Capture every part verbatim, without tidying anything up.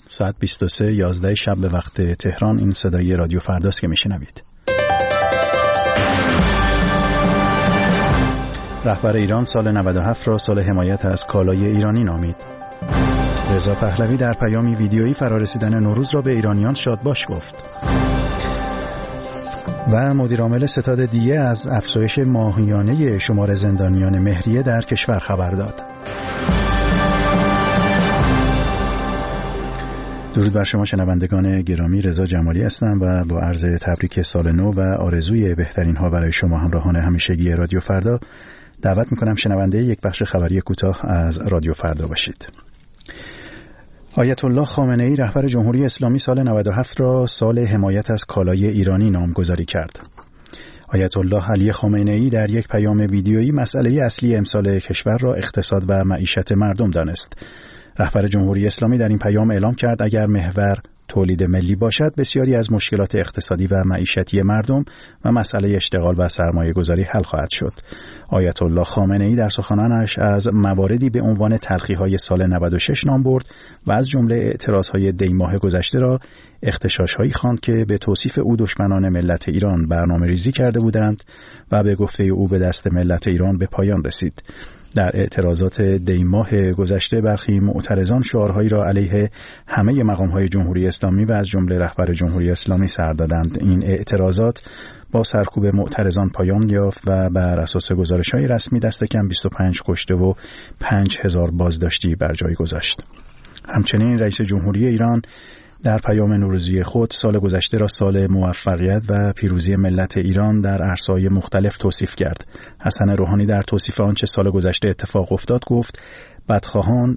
ساعت بیست و سه یازده شب به وقت تهران. این صدای رادیو فرداست که میشنوید. رهبر ایران سال نود و هفت را سال حمایت از کالای ایرانی نامید. رضا پهلوی در پیامی ویدیویی فرارسیدن نوروز را به ایرانیان شادباش گفت. و مدیرعامل ستاد دیه از افزایش ماهیانه شمار زندانیان مهریه در کشور خبر داد. درود بر شما شنوندگان گرامی، رضا جمالی هستم و با عرض تبریک سال نو و آرزوی بهترین ها برای شما همراهان همیشگی رادیو فردا دعوت میکنم شنونده یک بخش خبری کوتاه از رادیو فردا باشید. آیت الله خامنه ای رهبر جمهوری اسلامی سال نود و هفت را سال حمایت از کالای ایرانی نامگذاری کرد. آیت الله علی خامنه ای در یک پیام ویدیویی مسئله اصلی امسال کشور را اقتصاد و معیشت مردم دانست. رهبر جمهوری اسلامی در این پیام اعلام کرد اگر محور تولید ملی باشد بسیاری از مشکلات اقتصادی و معیشتی مردم و مسئله اشتغال و سرمایه گذاری حل خواهد شد. آیت الله خامنه ای در سخنانش از مواردی به عنوان تلخی‌های سال نود و شش نام برد و از جمله اعتراضهای دی ماه گذشته را اغتشاش‌هایی خواند که به توصیف او دشمنان ملت ایران برنامه‌ریزی کرده بودند و به گفته او به دست ملت ایران به پایان رسید. در اعتراضات دی ماه گذشته برخی معترضان شعارهایی را علیه همه مقام‌های جمهوری اسلامی و از جمله رهبر جمهوری اسلامی سر دادند. این اعتراضات با سرکوب معترضان پایان یافت و بر اساس گزارش‌های رسمی دست کم بیست و پنج کشته و پنج هزار بازداشتی بر جای گذاشت. همچنین رئیس جمهوری ایران در پیام نوروزی خود سال گذشته را سال موفقیت و پیروزی ملت ایران در عرصه‌های مختلف توصیف کرد. حسن روحانی در توصیف آنچه سال گذشته اتفاق افتاد گفت بدخواهان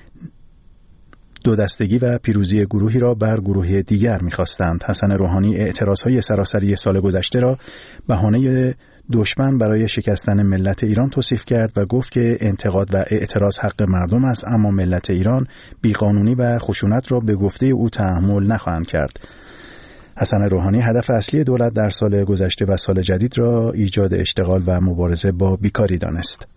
دو دستگی و پیروزی گروهی را بر گروه دیگر می‌خواستند. حسن روحانی اعتراضهای سراسری سال گذشته را بهانه دشمن برای شکستن ملت ایران توصیف کرد و گفت که انتقاد و اعتراض حق مردم است، اما ملت ایران بیقانونی و خشونت را به گفته او تحمل نخواهند کرد. حسن روحانی هدف اصلی دولت در سال گذشته و سال جدید را ایجاد اشتغال و مبارزه با بیکاری دانست.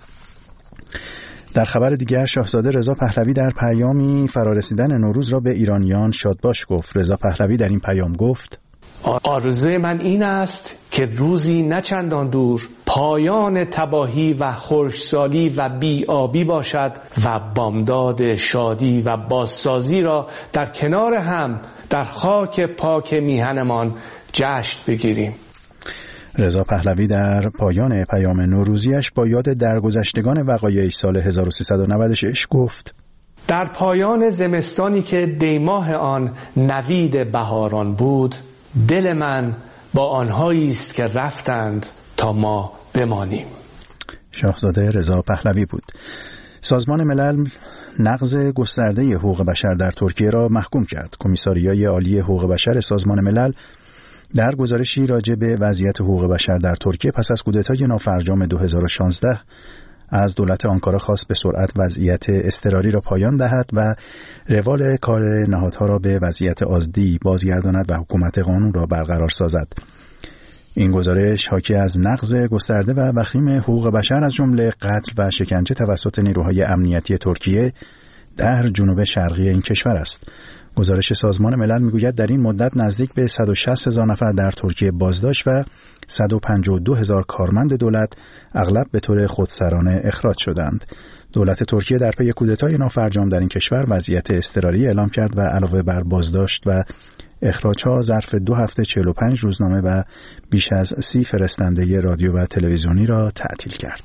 در خبر دیگر شاهزاده رضا پهلوی در پیامی فرارسیدن نوروز را به ایرانیان شادباش گفت. رضا پهلوی در این پیام گفت: آرزوی من این است که روزی نه چندان دور پایان تباهی و خشکسالی و بی‌آبی باشد و بامداد شادی و بازسازی را در کنار هم در خاک پاک میهنمان جشن بگیریم. رضا پهلوی در پایان پیام نوروزیش با یاد درگذشتگان وقایع سال هزار و سیصد و نود و شش گفت: در پایان زمستانی که دیماه آن نوید بهاران بود، دل من با آنهایی است که رفتند تا ما بمانیم. شاهزاده رضا پهلوی بود. سازمان ملل نقض گسترده حقوق بشر در ترکیه را محکوم کرد. کمیساریای عالی حقوق بشر سازمان ملل در گزارشی راجع به وضعیت حقوق بشر در ترکیه پس از کودتای نافرجام دو هزار و شانزده از دولت آنکارا خواست به سرعت وضعیت اضطراری را پایان دهد و روال کار نهادها را به وضعیت عادی بازگرداند و حکومت قانون را برقرار سازد. این گزارش حاکی از نقض گسترده و وخیم حقوق بشر از جمله قتل و شکنجه توسط نیروهای امنیتی ترکیه در جنوب شرقی این کشور است. گزارش سازمان ملل میگوید در این مدت نزدیک به صد و شصت هزار نفر در ترکیه بازداشت و صد و پنجاه و دو هزار کارمند دولت اغلب به طور خودسرانه اخراج شدند. دولت ترکیه در پی کودتای نافرجام در این کشور وضعیت اضطراری اعلام کرد و علاوه بر بازداشت و اخراج‌ها ظرف دو هفته چهل و پنج روزنامه و بیش از سی فرستنده رادیو و تلویزیونی را تعطیل کرد.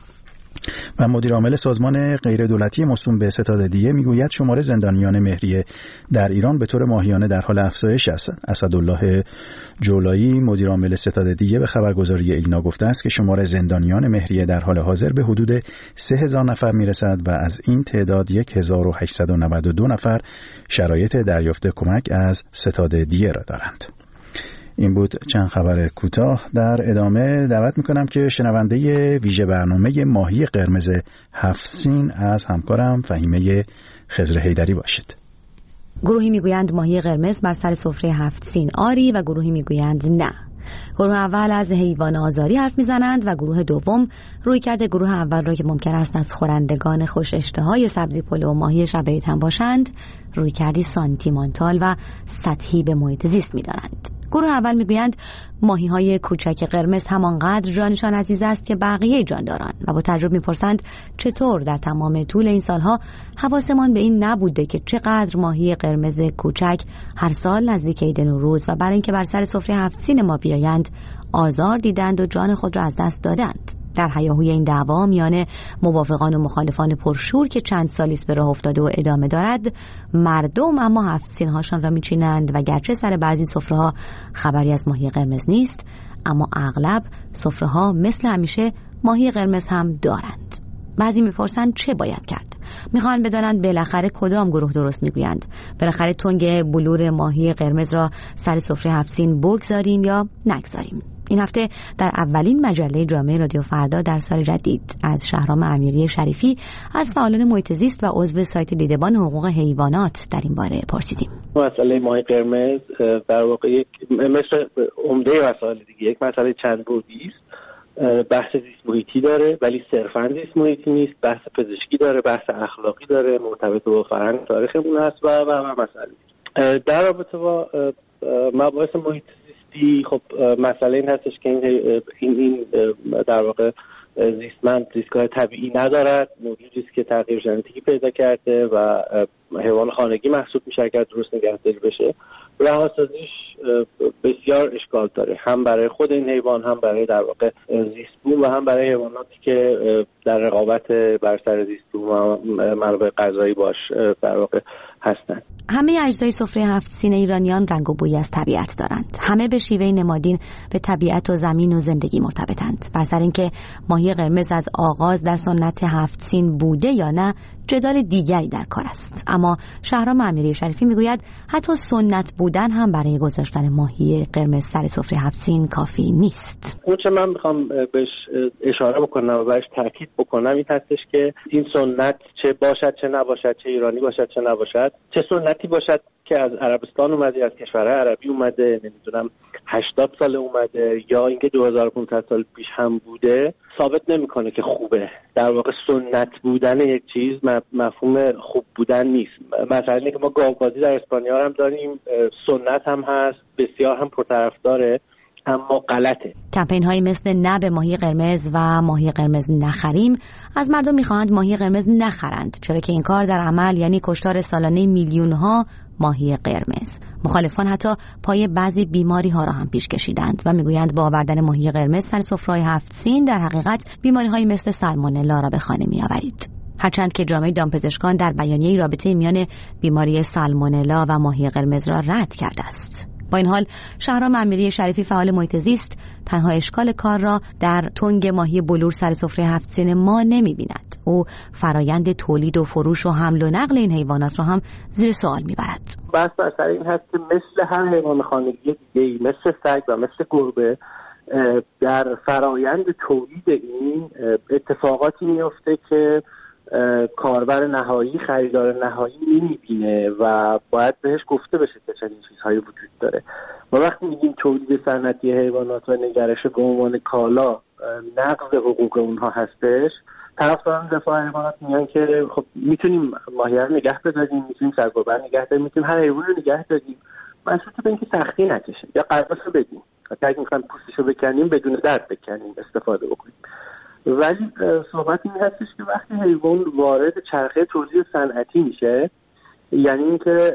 و مدیر عامل سازمان غیر دولتی موسوم به ستاد دیه میگوید شمار زندانیان مهریه در ایران به طور ماهیانه در حال افزایش است. اسدالله جولایی مدیر عامل ستاد دیه به خبرگزاری ایلنا گفته است که شمار زندانیان مهریه در حال حاضر به حدود سه هزار نفر میرسد و از این تعداد یک هزار و هشتصد و نود و دو نفر شرایط دریافت کمک از ستاد دیه را دارند. این بود چند خبر کوتاه. در ادامه دعوت میکنم که شنونده ویژه برنامه ماهی قرمز هفت سین از همکارم فهیمه خضر حیدری باشید. گروهی میگویند ماهی قرمز بر سر سفره هفت سین آری و گروهی میگویند نه. گروه اول از حیوان آزاری حرف میزنند و گروه دوم روی کرده گروه اول را که ممکن است از خورندگان خوش اشتهای سبزی پلو و ماهی شب عید هم باشند روی کردی سانتیمانتال و سطحی به محیط زیست می‌دانند. گروه اول میگویند ماهی‌های کوچک قرمز همانقدر جانشان عزیز است که بقیه جانداران و با تعجب میپرسند چطور در تمام طول این سالها حواسمان به این نبوده که چقدر ماهی قرمز کوچک هر سال نزدیک عید نوروز و برای اینکه بر سر سفره هفت سین ما بیایند آزار دیدند و جان خود را از دست دادند. در هیاهوی این دعوا میان موافقان و مخالفان پرشور که چند سالی است به راه افتاده و ادامه دارد، مردم اما هفت سینهاشان را میچینند و گرچه سر بعضی سفره‌ها خبری از ماهی قرمز نیست، اما اغلب سفره‌ها مثل همیشه ماهی قرمز هم دارند. بعضی میپرسند چه باید کرد؟ میخوان بدانند بالاخره کدام گروه درست میگویند. بالاخره تنگ بلور ماهی قرمز را سر سفره هفت سین بگذاریم یا نگذاریم؟ این هفته در اولین مجله جامعه رادیو فردا در سال جدید از شهرام امیری شریفی از فعالان محیط زیست و عضو سایت دیدبان حقوق حیوانات در این باره پرسیدیم. مسئله ماهی قرمز در واقع یک مثل عمده مسائل دیگه یک مسئله چند بعدی است. بحث زیست محیطی داره ولی صرفاً زیست محیطی نیست، بحث پزشکی داره، بحث اخلاقی داره، مرتبط با فرهنگ تاریخمون هست و و و مسائل در رابطه با مباحث محیط زیستی. خب مسئله این هستش که این این, این در واقع زیستمند زیستگاه طبیعی ندارد، موجودی است که تغییر ژنتیکی پیدا کرده و حیوان خانگی محسوب میشه اگر درست نگهداری بشه. رهاسازیش بسیار اشکال داره، هم برای خود این حیوان، هم برای در واقع زیستبوم و هم برای حیواناتی که در رقابت بر سر زیستبوم و منابع غذایی باش در واقع هستند. همه اجزای سفره هفت سین ایرانیان رنگ و بویی از طبیعت دارند. همه به شیوه نمادین به طبیعت و زمین و زندگی مرتبطند. بر سر اینکه ماهی قرمز از آغاز در سنت هفت سین بوده یا نه جدال دیگری در کار است. اما شهرام امیری شریفی میگوید حتی سنت بودن هم برای گذاشتن ماهی قرمز سر سفره هفت سین کافی نیست. اون چه من میخوام بهش اشاره بکنم و بهش تاکید بکنم این هستش که این سنت چه باشد چه نباشد، چه ایرانی باشد چه نباشد، چه سنتی باشد که از عربستان اومده، از کشورهای عربی اومده، نمیدونم هشتاد سال اومده یا اینکه دو هزار و پانصد سال پیش هم بوده، ثابت نمیکنه که خوبه. در واقع سنت بودن یک چیز مفهوم خوب بودن نیست. مثلا اینکه ما گاوبازی در اسپانیا هم داریم، سنت هم هست، بسیار هم پرطرفداره، اما غلطه. کمپین های مثل نه به ماهی قرمز و ماهی قرمز نخریم از مردم میخواهند ماهی قرمز نخرند، چرا که این کار در عمل یعنی کشتار سالانه میلیون ها ماهی قرمز. مخالفان حتی پای بعضی بیماری ها را هم پیش کشیدند و میگویند با آوردن ماهی قرمز سر سفره‌های هفت سین در حقیقت بیماری های مثل سالمونلا را به خانه میآورید. هرچند که جامعه دامپزشکان در بیانیه‌ای رابطه میان بیماری سالمونلا و ماهی قرمز را رد کرده است. با این حال شهرام امیری شریفی فعال محیط زیست تنها اشکال کار را در تنگ ماهی بلور سر سفره هفت سین ما نمی‌بیند. او فرایند تولید و فروش و حمل و نقل این حیوانات را هم زیر سوال می‌برد. بحث بر این هست که مثل هر حیوان خانگی دیگه‌ای، مثل سگ و مثل گربه، در فرایند تولید این اتفاقاتی میفته که کاربر نهایی، خریدار نهایی نمیبینه و باید بهش گفته بشه که چنین چیزهایی وجود داره. ما وقتی میگیم تولید صنعتی حیوانات و نگرش به عنوان کالا نقض حقوق اونها هستش، طرفداران دفاع حیوانات میگن که خب میتونیم ماهی رو نگه بداریم، میتونیم سرگربه نگه داریم، میتونیم هر حیوان رو نگه داریم، مشروط به اینکه سختی نکشه یا قرباش رو بدیم، اگه میخوایم پوستش رو بکنیم بدون درد بکنیم استفاده بکنیم. ولی صحبت این هستش که وقتی حیوان وارد چرخه تولید صنعتی میشه، یعنی اینکه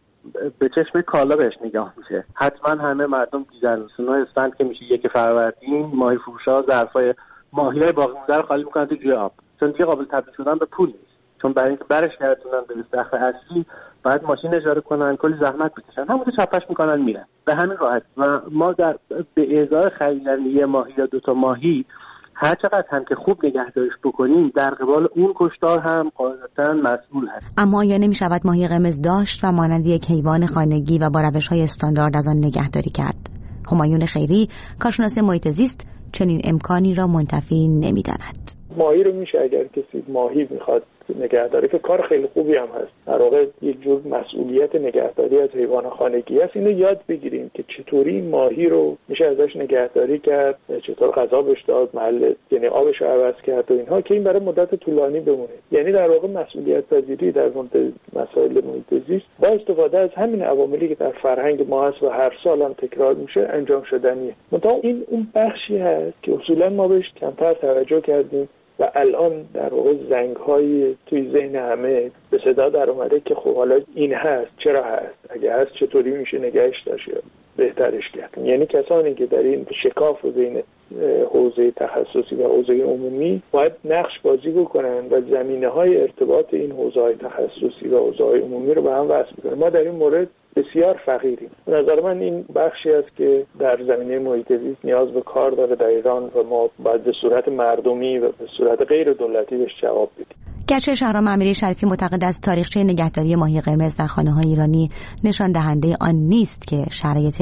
به چشم کالا بهش نگاه میشه. حتما همه مردم دیدن سنای اسفند که میشه یک فروردین ماهی فروشا ظرفای ماهیای باقی مونده رو خالی میکنن تو جوی آب، چون دیگه قابل تبدیل شدن به پول نیست. چون برای اینکه برش گردونن به استخر اصلی باید ماشین اجاره کنن، کلی زحمت بکشن، همونجا چپش میکنن میرن به همین راحت. و ما در به ازای خریدن یه ماهی یا دو تا ماهی هر چقدر هم که خوب نگهداریش بکنیم در قبال اون کشتار هم قاعدتاً مسئول هست. اما یا نمی شود ماهی قرمز داشت و مانند یک حیوان خانگی و با روش‌های استاندارد از آن نگهداری کرد؟ همایون خیری کارشناس محیط زیست چنین امکانی را منتفی نمی‌داند. ماهی رو میشه اگر کسی ماهی میخواد نگهداری که کار خیلی خوبی هم هست، در واقع یک جور مسئولیت نگهداری از حیوان خانگی است. اینو یاد بگیریم که چطوری این ماهی رو میشه ازش نگهداری کرد، چطور غذا بهش داد، محل یعنی آبش رو عوض کرد و اینها، که این برای مدت طولانی بمونه. یعنی در واقع مسئولیت پذیری در مورد مسائل محیط زیست با استفاده از همین عواملی که در فرهنگ ما هست و هر سال هم تکرار میشه انجام شدنیه. منتها این اون بخشی هست که اصولا ما بهش کمتر توجه کردیم و الان در واقع زنگ‌های توی ذهن همه به صدا در اومده که خب حالا این هست، چرا هست، اگه هست چطوری میشه نگهش داشت یا بهترش کرد. یعنی کسانی که در این شکاف بین حوزه تخصصی و حوزه عمومی باید نقش بازی بکنن و زمینه‌های ارتباط این حوزه‌های تخصصی و حوزه‌های عمومی رو به هم وصل کنن. ما در این مورد بسیار فقیریم. به نظر من این بخشی است که در زمینه محیط زیست نیاز به کار داره در ایران و ما باید به صورت مردمی و به صورت غیر دولتی بهش جواب بدیم. گرچه شهرام امیری شریفی معتقد است تاریخچه نگهداری ماهی قرمز در خانه‌های ایرانی نشان دهنده آن نیست که شرایط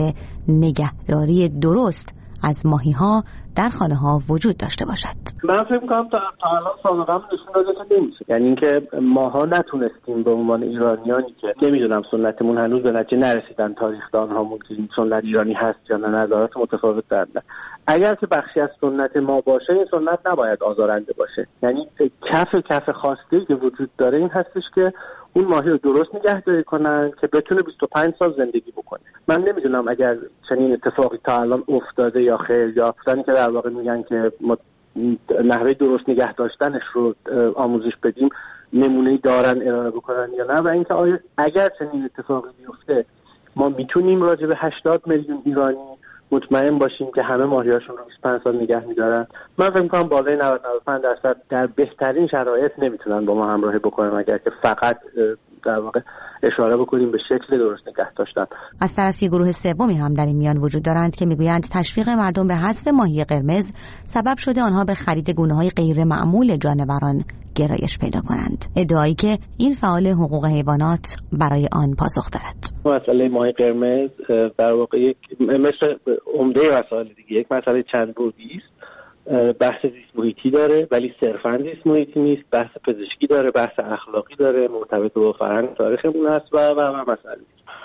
نگهداری درست از ماهی‌ها در خانه‌ها وجود داشته باشد. من فکر می‌کنم تا الان سابقه نشون داده که نمیشه، یعنی اینکه ماها نتونستیم به عنوان ایرانیانی که نمیدونم سنتمون هنوز به نتیجه نرسیدن تاریخ‌دان‌هامون که این سنت ایرانی هست یا نه، نظرات متفاوت دارن. اگر که بخشی از سنت ما باشه، این سنت نباید آزارنده باشه. یعنی کف کف خواسته که وجود داره این هستش که اون ماهی رو درست نگهداری کنن که بتونه بیست و پنج سال زندگی بکنه. من نمیدونم اگر چنین اتفاقی تا الان افتاده یا خیر، یا اصلا که در واقع میگن که ما نحوه درست نگه داشتنش رو آموزش بدیم نمونه‌ای دارن ارائه بکنن یا نه، و اینکه آیا اگر چنین اتفاقی بیفته ما میتونیم راجع به هشتاد میلیون ایرانی مطمئن باشیم که همه ماهیاشون رو بیست و پنج سال نگه می‌دارن. من فکر می‌کنم بالای نود تا نود و پنج درصد در بهترین شرایط نمیتونن با ما همراهی بکنن اگر که فقط در واقع اشاره بکنیم به شکل درست نگه داشتن. از طرفی گروه سومی هم در این میان وجود دارند که میگویند تشویق مردم به حذف ماهی قرمز سبب شده آنها به خرید گونه‌های غیر معمول جانوران گرایش پیدا کنند، ادعایی که این فعال حقوق حیوانات برای آن پاسخ دارد. مسئله ماهی قرمز در واقع یک مثل عمده مسائل دیگه یک مسئله چند بعدی است. بحث زیست محیطی داره ولی صرفاً زیست محیطی نیست، بحث پزشکی داره، بحث اخلاقی داره، مرتبط با فرهنگ تاریخمون هست و و و مسائل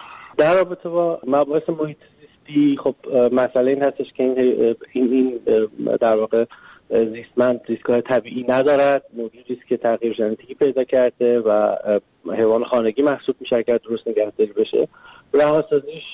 در رابطه با مباحث محیط زیستی. خب مسئله این هستش که این این, این در واقع زیستمند زیستگاه طبیعی ندارد، موجودی است که تغییر ژنتیکی پیدا کرده و حیوان خانگی محسوب میشه که درست نگهداری بشه. رهاسازیش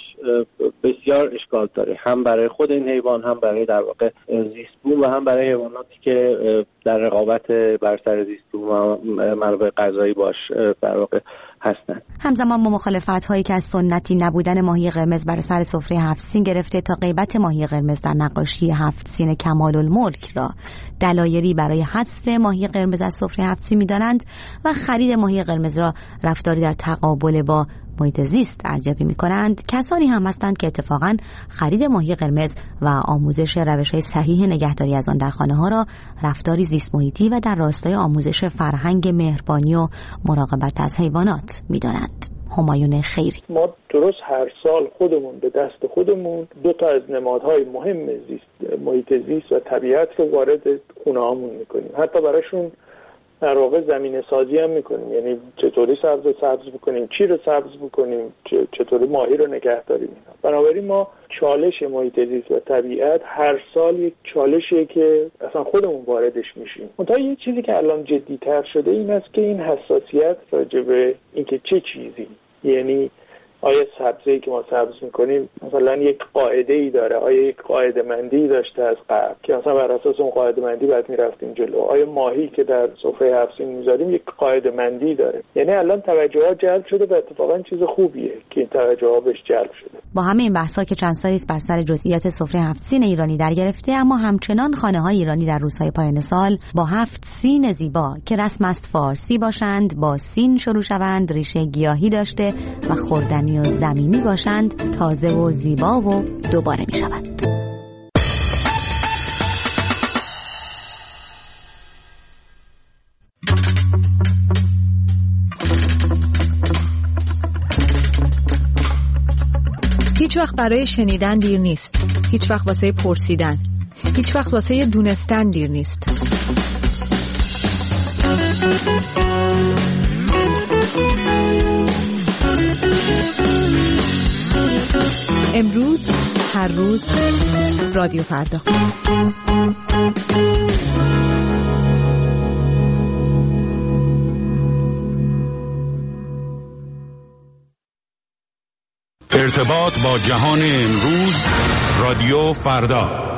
بسیار اشکال داره، هم برای خود این حیوان، هم برای در واقع زیستبوم و هم برای حیواناتی که در رقابت بر سر زیستبوم و منابع غذایی باش در واقع هستند. همزمان با مخالفت‌هایی که از سنتی نبودن ماهی قرمز بر سر سفره هفت سین گرفته تا غیبت ماهی قرمز در نقاشی هفت سین کمال الملک را دلایلی برای حذف ماهی قرمز از سفره هفت سین می‌دانند و خرید ماهی قرمز را رفتاری در تقابل با محیط زیست ارزیابی می‌کنند، کسانی هم هستند که اتفاقاً خرید ماهی قرمز و آموزش روش‌های صحیح نگهداری از آن در خانه‌ها را رفتاری زیست محیطی و در راستای آموزش فرهنگ مهربانی و مراقبت از حیوانات می‌دانند. همایون خیری: ما درست هر سال خودمون به دست خودمون دو تا از نمادهای مهم زیست محیط زیست و طبیعت رو وارد خونه‌هامون می‌کنیم. حتی براشون در واقع زمینه سازی هم میکنیم، یعنی چطوری سبز رو سبز بکنیم، چی رو سبز بکنیم، چطوری ماهی رو نگه داریم. بنابراین ما چالش محیط زیست و طبیعت هر سال یک چالشیه که اصلا خودمون واردش میشیم. منتها یه چیزی که الان جدی‌تر شده این است که این حساسیت راجع به اینکه چه چیزی، یعنی آیا سبزی که ما سبز میکنیم مثلا یک قاعده ای داره، آیا یک قاعده مندی داشته از قبل که مثلا بر اساس اون قاعده مندی بعد میرفتیم جلو، آیا ماهی که در سفره هفت سین میذاریم یک قاعده مندی داره. یعنی الان توجه ها جلب شده و اتفاقا چیز خوبیه که این توجه ها بهش جلب شده. با همه این بحث ها که چند سالی است بر سر جزئیات سفره هفت سین ایرانی در گرفته، اما همچنان خانه های ایرانی در روزهای پایان سال با هفت سین زیبا که رسم است فارسی باشند، با سین شروع شوند، ریشه گیاهی داشته و خوردنی و زمینی باشند، تازه و زیبا و دوباره می شود. هیچ وقت برای شنیدن دیر نیست، هیچ وقت واسه پرسیدن، هیچ وقت واسه دونستن دیر نیست. امروز، هر روز، رادیو فردا. ارتباط با جهان امروز، رادیو فردا.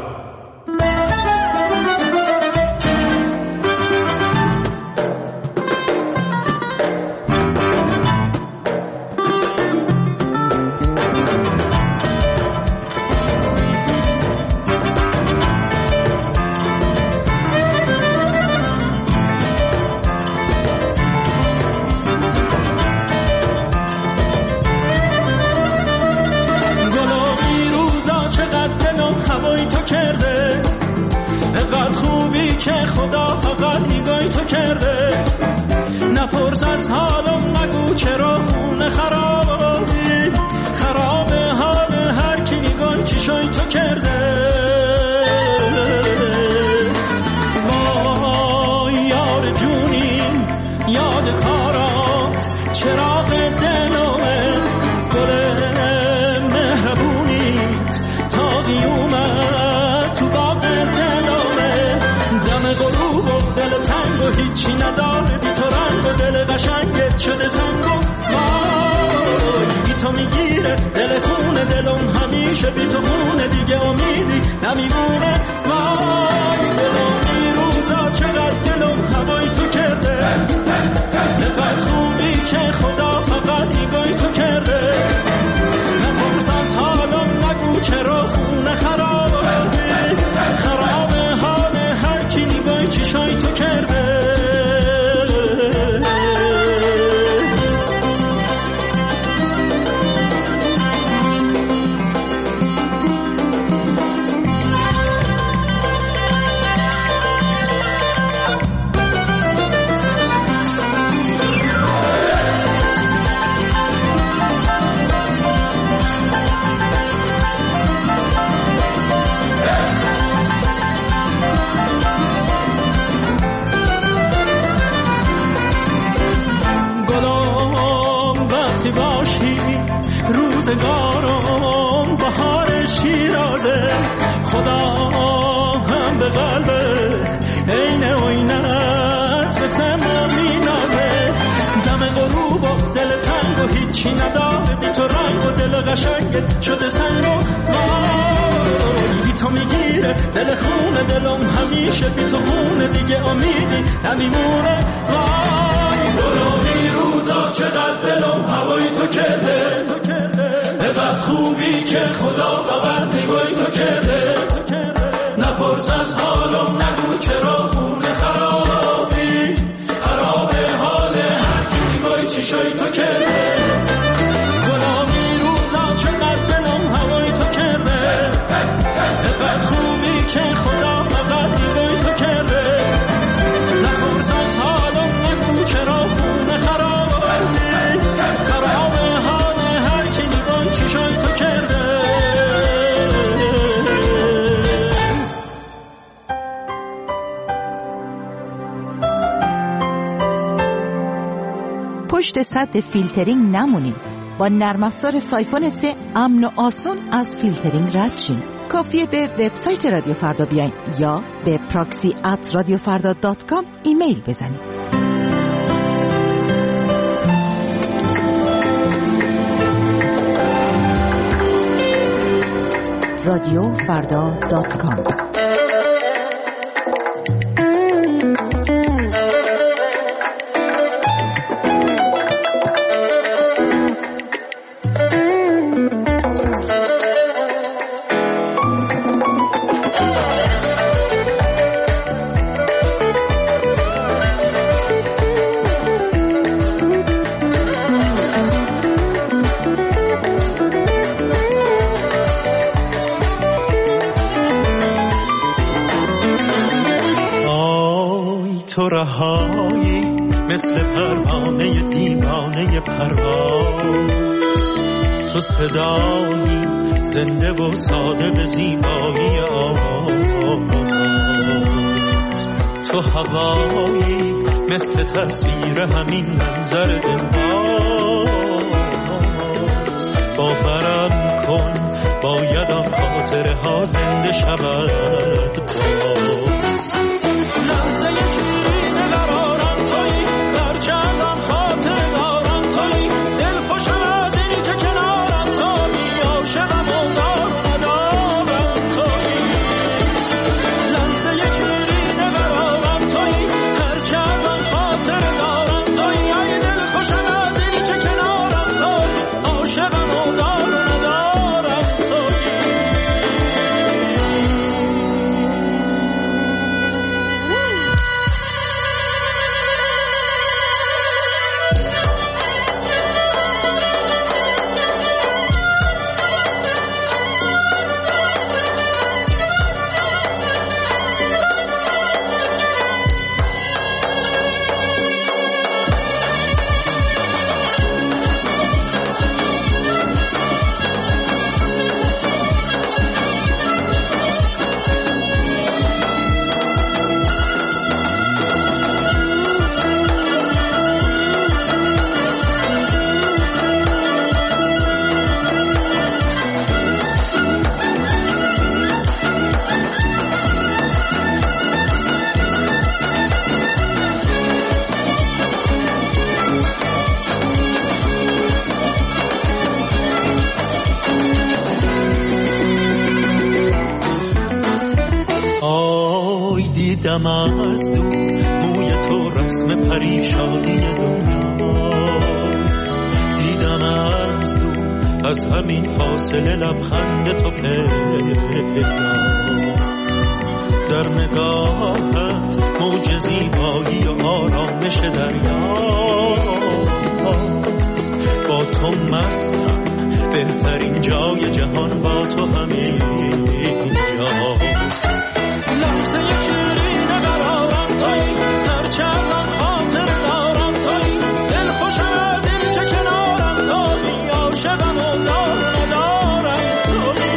نپرس از حالم، نگو چرا خونه خرابی، خراب حال هر کی نگاه چشای تو کرده. وای یار جونی، یاد کارات، چراغ دلمه، گل مهربونیت تا قیومت تو باغ دلمه. دم غروب و دل تنگ و هیچی نداره بی تو، رنگ و دل قشنگت شده سنگ و وای بی تو میگیره دل خونه دلم، همیشه بی تو خونه دیگه امیدی نمیمونه. وای دلم این روزا چقدر دلم هوای تو کرده، نقدر خوبی که خدا فقط نگاهی تو کرده. نپرس از حالم، نگو چرا خونه خرابی، خراب حال هر کی نگاهی چشای تو کرده. روزگارم بهار شیرازه، خدا هم به قلب عین عینت مثل ما مینازه. دم غروب و دل تنگ و هیچی نداره بی تو، رنگ و دل قشنگت شده سنگ و وای بی تو میگیره دل خونه دلم، همیشه بی تو خونه دیگه امیدی نمیمونه. وای گلومی روزا چقدر دلم هوای تو کرده، نقدر خوبی که خدا فقط نگاهی تو کرده. نپرس از حالم، نگو چرا خونه خرابی، خراب حال هر کی نگاهی چشای تو کرده. گلامی روزا چقدر دلم هوای تو کرده، نقدر خوبی که خدا فقط نگاهی تو کرده. نپرس از حالم، نگو چرا خونه خرابی، خراب حال هر کی نگاهی چشای تو کرده. پشت سد فیلترینگ نمونیم. با نرم افزار سایفون سه امن و آسون از فیلترینگ رد شین. کافیه به وبسایت رادیو فردا بیاین یا به پراکسی ات رادیو فردا دات کام ایمیل بزنید. رادیو فردا دات کام. رهایی مثل پروانه دیوانه پرواز، تو صدایی زنده و ساده به زیبایی آواز، تو هوایی مثل تصویر همین منظر دلهاست. باورم کن باید آن خاطره ها زنده شود باز. لحظه شیرین قرارم تویی، هرچه از آن خاطره دارم تویی، دل خوشم از این که کنارم تویی، عاشقم و دار ندارم تویی. لحظه شیرین قرارم تویی، هرچه از آن خاطره دارم تویی، ای دل خوشم از این که کنارم تویی، عاشقم و دار ندارم تویی. دیدم از دور موی تو رسم پریشانی دنیاست. دیدم از دور از همین فاصله لبخند تو پیداست. در نگاهت موج زیبایی و آرامش دریاست. با تو مستم بهترین جای جهان با تو همین جاست. لحظه شیرین قرارم تویی، هرچه از آن خاطر دارم تویی، دل خوشم از این که کنارم تویی، عاشقم و دار ندارم تویی.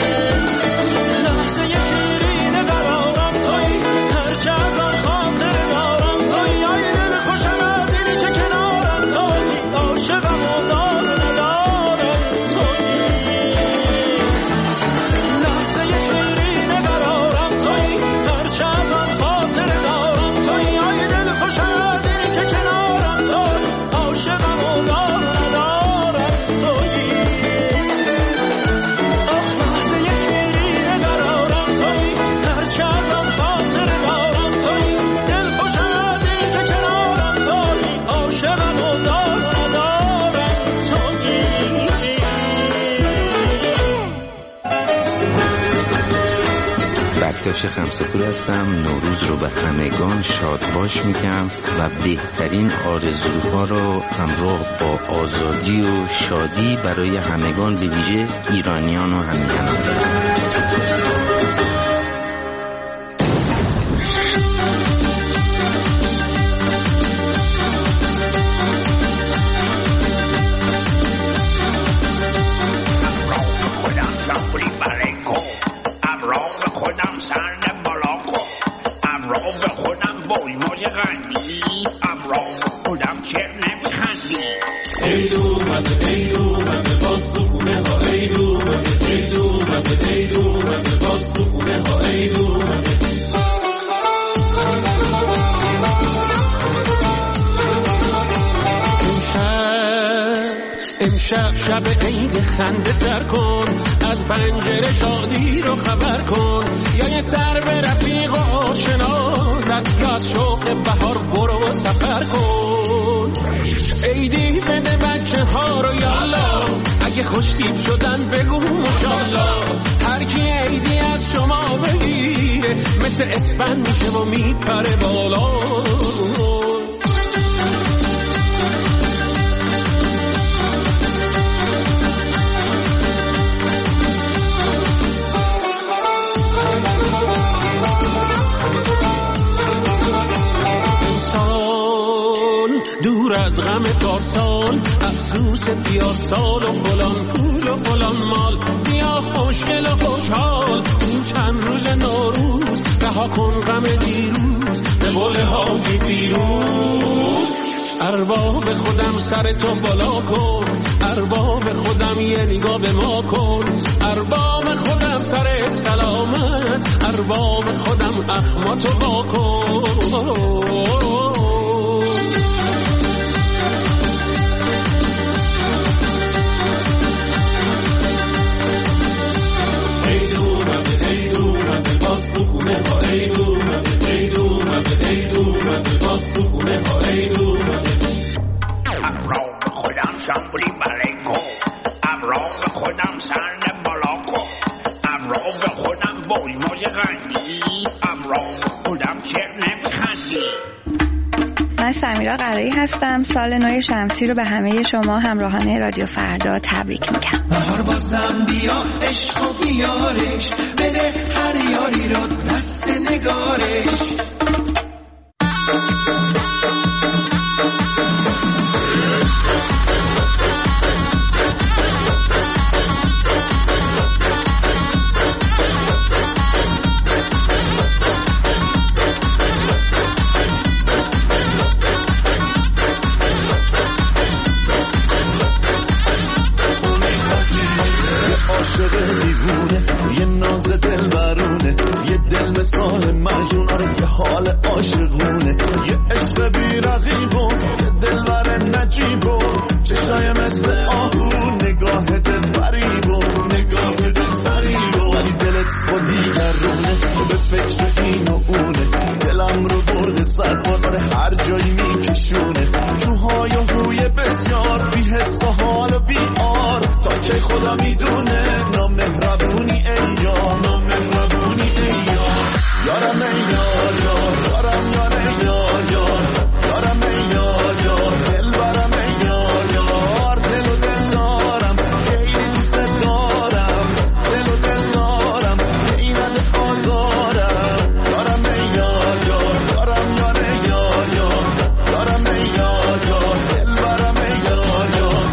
لحظه شیرین قرارم تویی، هرچه از آن خاطر دارم تویی، ای دل خوشم از این که کنارم تویی، عاشقم و دار ندارم تویی. لحظه شیرین قرارم تویی، هرچه از آن خاطر دارم تویی، ای دل خوشم از این که کنارم تویی، عاشقم و دار ندارم تویی. آخ لحظه شیرین قرارم تویی، هرچه از آن خاطر دارم تویی، دل خوشم از این که کنارم تویی، عاشقم و دار ندارم تویی. بکتاش خمسه‌پور هستم. نوروز رو به همگان شادباش میگم و بهترین آرزوها رو همراه با آزادی و شادی برای همگان به ویژه ایرانیان و همیهنان. امشب شب عید خنده سر کن، از پنجره شادی رو خبر کن، یا یه سر به رفیق و آشنازت، یا از شوق بهار برو و سفر کن. عیدی بده بچه ها رو یالا، اگه خوشتیب شدن بگو ماشالله. هر کی عیدی از شما بگیره مثل اسفند میشه و میپره بالا. دور از غم پارسال، افسوس پیارسال و فلان پول و فلان مال، بیا خوشگل و خوشحال این چند روز نوروز، رها کن غم دیروز، بلبل های پیروز. ارباب خودم سر تو بالا کن، ارباب خودم یه نگاه به ما کن، ارباب خودم سر سلامت، ارباب خودم اخماتو با کن. من سمیرا قرایی هستم. سال نو شمسی رو به همه شما همراهان رادیو فردا تبریک میگم. بهار بازم بیا عشق و بیارش، بده هر یاری رو دست نگارش. یه ناز دل برونه، یه دل مثال مجنونه، یه حال عاشقونه، یه عشق بی رقیبو، یه دل بر نجیبو، چشای مثل آهو، نگاه دل فریبو، نگاه دل فریبو، ولی دلت با دیگرونه، به فکر این و اونه، دلم رو برده سربار هر جایی میکشونه، روهای و هوی بسیار بی حس و حال و بی آر، تا که خدا میدونه نامهربونی ای یار، نامهربونی ای یار، یارم ای یار یار، یارم یار ای یار یار، یارم ای یار یار، دل برم ای یار یار، دل و دل دارم خیلی دوست دارم، دل و دل دارم که این ازت آزارم، یارم ای یار یار، یارم یار ای یار یار، یارم ای یار یار، دل برم ای یار یار.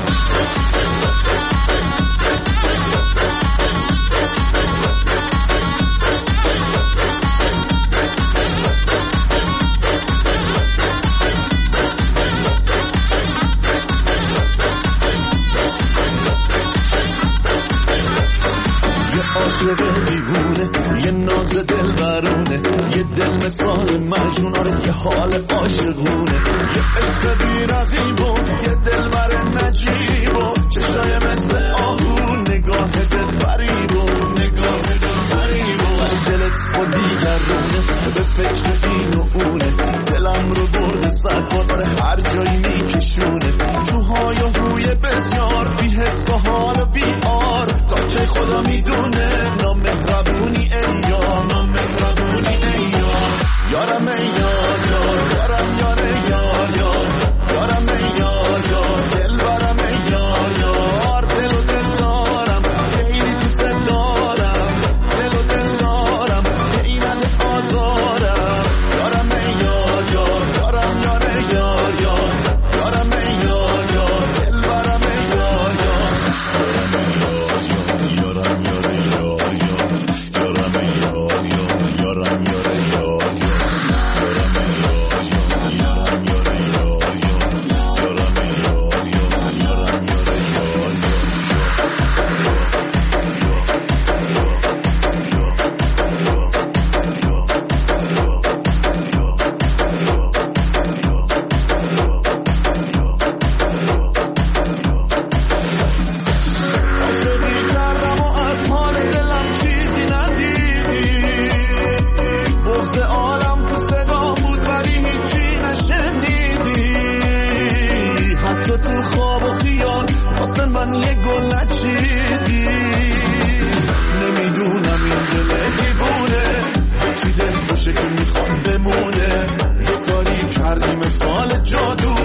عاشق دیوونه، یه ناز دل برونه، یه دل مثال مجنونه، یه حال عاشقونه، یه عشق بی رقیبو، یه دل بر نجیبو، چشای مثل آهو، نگاه دل فریبو، نگاه دل فریبو، ولی دلت با دیگرونه، به فکر این و اونه، دلم رو برده سربار هر جایی میکشونه، روهای و هوی بسیار بی حس و حال و بی آر، تا که خدا میدونه نامهربونی ای یار، نامهربونی ای یار، یارم ای یار یار، یارم یار ای یار یار، یارم ای یار یار، دل برم ای یار یار، دل و دل دارم خیلی دوست دارم، دل و دل دارم که این ازت آزارم، یارم ای یار یار، یارم یار ای یار یار، یارم ای یار یار، دل برم ای یار یار، یارم یار ای یار یار، یارم ای یار یار، یارم یار ای یار یار، یارم ای یار یار، یارم یار ای یار یار، یارم ای یار یار، یارم یار ای یار یار. عاشقی کردم و از حال دلم چیزی ندیدی، بغض عالم تو صدا بود ولی هیچی نشنیدی، حتی تو خواب و خیال واسه من یه گل نچیدی، نمیدونم این دل دیوونه چی دل خوشه که میخواد بمونه، یه کاری کردی مثال جادو،